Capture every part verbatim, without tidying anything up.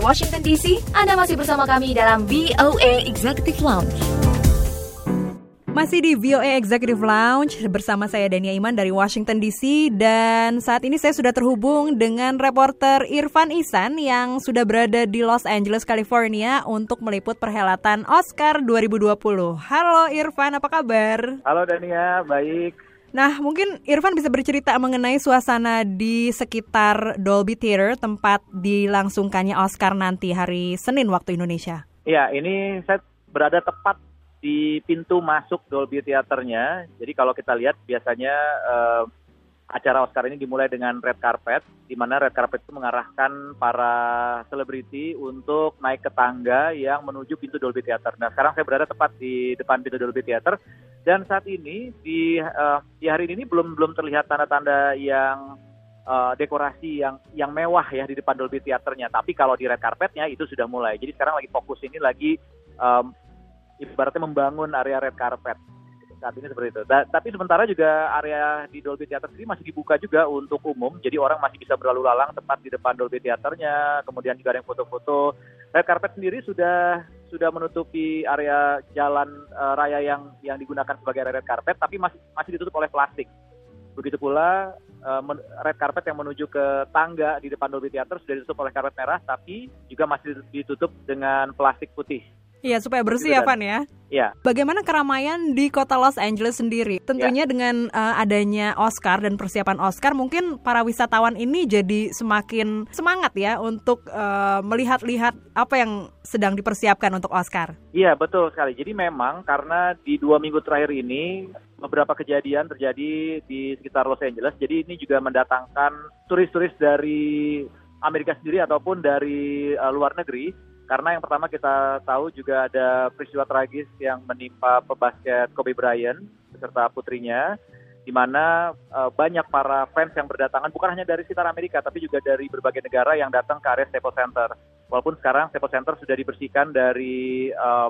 Washington D C, Anda masih bersama kami dalam V O A Executive Lounge. Masih di V O A Executive Lounge bersama saya Dania Iman dari Washington D C, dan saat ini saya sudah terhubung dengan reporter Irfan Ihsan yang sudah berada di Los Angeles, California untuk meliput perhelatan Oscar dua ribu dua puluh. Halo Irfan, apa kabar? Halo Dania, baik. Nah, mungkin Irfan bisa bercerita mengenai suasana di sekitar Dolby Theater, tempat dilangsungkannya Oscar nanti hari Senin waktu Indonesia. Iya, ini saya berada tepat di pintu masuk Dolby Theaternya. Jadi kalau kita lihat biasanya uh, acara Oscar ini dimulai dengan red carpet, di mana red carpet itu mengarahkan para selebriti untuk naik ke tangga yang menuju pintu Dolby Theater. Nah, sekarang saya berada tepat di depan pintu Dolby Theater, dan saat ini di uh, di hari ini belum belum terlihat tanda-tanda yang uh, dekorasi yang yang mewah ya di depan Dolby Theaternya. Tapi kalau di red carpetnya itu sudah mulai. Jadi sekarang lagi fokus ini lagi um, ibaratnya membangun area red carpet saat ini seperti itu. Da, tapi sementara juga area di Dolby Theater sendiri masih dibuka juga untuk umum, jadi orang masih bisa berlalu lalang tepat di depan Dolby Theaternya. Kemudian juga ada yang foto-foto. Red carpet sendiri sudah sudah menutupi area jalan uh, raya yang yang digunakan sebagai red carpet, tapi masih masih ditutup oleh plastik. Begitu pula uh, men, red carpet yang menuju ke tangga di depan Dolby Theater sudah ditutup oleh karpet merah, tapi juga masih ditutup dengan plastik putih. Iya, supaya bersih ya, Van ya. Iya. Bagaimana keramaian di kota Los Angeles sendiri? Tentunya ya, dengan uh, adanya Oscar dan persiapan Oscar, mungkin para wisatawan ini jadi semakin semangat ya untuk uh, melihat-lihat apa yang sedang dipersiapkan untuk Oscar. Iya, betul sekali. Jadi memang karena di dua minggu terakhir ini beberapa kejadian terjadi di sekitar Los Angeles, jadi ini juga mendatangkan turis-turis dari Amerika sendiri ataupun dari uh, luar negeri. Karena yang pertama kita tahu juga ada peristiwa tragis yang menimpa pebasket Kobe Bryant beserta putrinya, di mana uh, banyak para fans yang berdatangan bukan hanya dari sekitar Amerika tapi juga dari berbagai negara yang datang ke area Staples Center. Walaupun sekarang Staples Center sudah dibersihkan dari uh,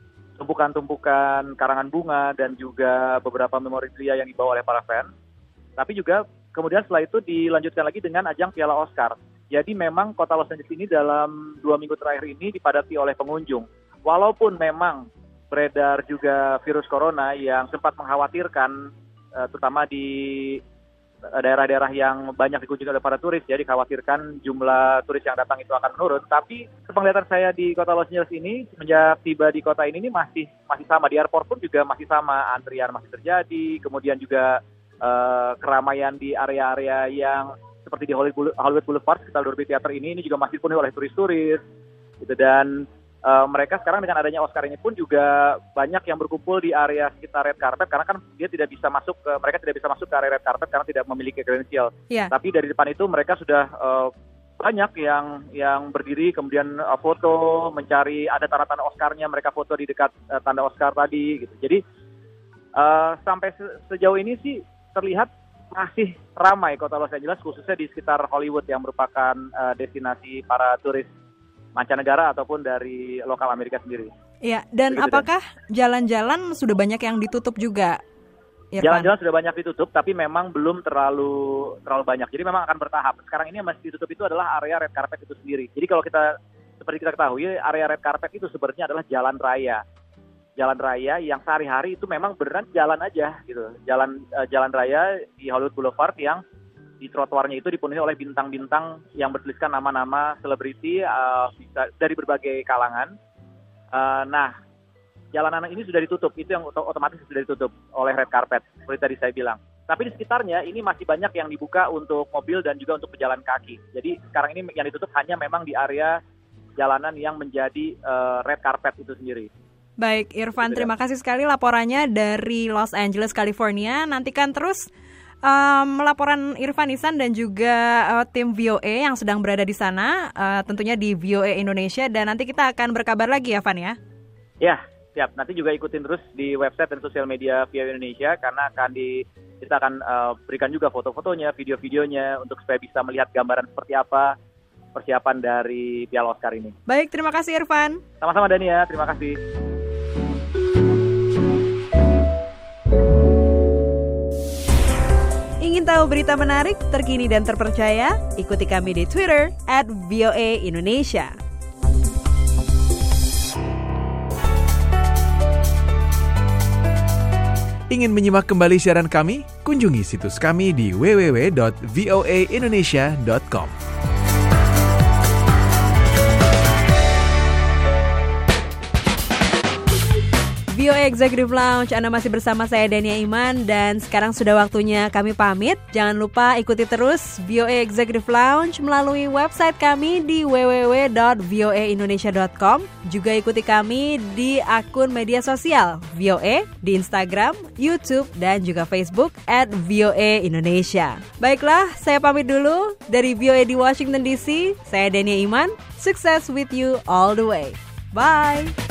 tumpukan-tumpukan karangan bunga dan juga beberapa memorabilia yang dibawa oleh para fans, tapi juga kemudian setelah itu dilanjutkan lagi dengan ajang Piala Oscar. Jadi memang kota Los Angeles ini dalam dua minggu terakhir ini dipadati oleh pengunjung. Walaupun memang beredar juga virus corona yang sempat mengkhawatirkan, terutama di daerah-daerah yang banyak dikunjungi oleh para turis, ya dikhawatirkan jumlah turis yang datang itu akan menurun. Tapi penglihatan saya di kota Los Angeles ini, semenjak tiba di kota ini, ini masih masih sama. Di airport pun juga masih sama, antrian masih terjadi, kemudian juga uh, keramaian di area-area yang seperti di Hollywood Boulevard sekitar Dolby Theater ini, ini juga masih dipenuhi oleh turis-turis, gitu. Dan uh, mereka sekarang dengan adanya Oscar ini pun juga banyak yang berkumpul di area sekitar red carpet, karena kan dia tidak bisa masuk ke, mereka tidak bisa masuk ke area red carpet karena tidak memiliki kredensial. Yeah. Tapi dari depan itu mereka sudah uh, banyak yang yang berdiri, kemudian uh, foto, mencari ada tanda-tanda Oscar-nya, mereka foto di dekat uh, tanda Oscar tadi, gitu. Jadi uh, sampai se- sejauh ini sih terlihat masih ramai kota Los Angeles, khususnya di sekitar Hollywood yang merupakan uh, destinasi para turis mancanegara ataupun dari lokal Amerika sendiri. Iya, dan begitu, apakah dan jalan-jalan sudah banyak yang ditutup juga, Irfan? Jalan-jalan sudah banyak ditutup, tapi memang belum terlalu terlalu banyak. Jadi memang akan bertahap. Sekarang ini yang masih ditutup itu adalah area red carpet itu sendiri. Jadi kalau kita, seperti kita ketahui, area red carpet itu sebenarnya adalah jalan raya. Jalan raya yang sehari-hari itu memang beneran jalan aja gitu. Jalan uh, jalan raya di Hollywood Boulevard yang di trotoarnya itu dipenuhi oleh bintang-bintang yang bertuliskan nama-nama selebriti uh, dari berbagai kalangan. Uh, nah, jalanan ini sudah ditutup, itu yang otomatis sudah ditutup oleh red carpet seperti tadi saya bilang. Tapi di sekitarnya ini masih banyak yang dibuka untuk mobil dan juga untuk pejalan kaki. Jadi sekarang ini yang ditutup hanya memang di area jalanan yang menjadi uh, red carpet itu sendiri. Baik, Irfan, terima kasih sekali laporannya dari Los Angeles, California. Nantikan terus um, laporan Irfan Ihsan dan juga uh, tim V O A yang sedang berada di sana, uh, tentunya di V O A Indonesia, dan nanti kita akan berkabar lagi ya, Van ya? Ya, siap. Nanti juga ikutin terus di website dan sosial media V O A Indonesia, karena akan di, kita akan uh, berikan juga foto-fotonya, video-videonya, untuk supaya bisa melihat gambaran seperti apa persiapan dari Piala Oscar ini. Baik, terima kasih Irfan. Sama-sama Dania, terima kasih. Ingin tahu berita menarik, terkini dan terpercaya? Ikuti kami di Twitter at V O A Indonesia. Ingin menyimak kembali siaran kami? Kunjungi situs kami di w w w dot voa indonesia dot com. V O A Executive Lounge, Anda masih bersama saya Dania Iman dan sekarang sudah waktunya kami pamit. Jangan lupa ikuti terus V O A Executive Lounge melalui website kami di w w w dot voa indonesia dot com. Juga ikuti kami di akun media sosial V O A di Instagram, YouTube dan juga Facebook at V O A Indonesia. Baiklah, saya pamit dulu dari V O A di Washington D C. Saya Dania Iman. Success with you all the way. Bye.